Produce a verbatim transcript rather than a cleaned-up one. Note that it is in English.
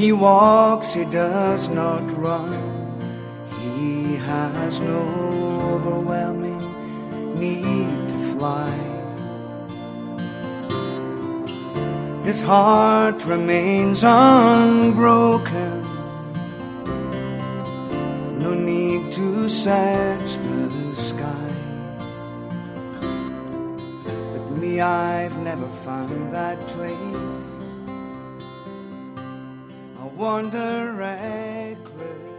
he walks, he does not run. He has no overwhelming need to fly. His heart remains unbroken. No need to search the sky. But me, I've never found that place. I wander reckless.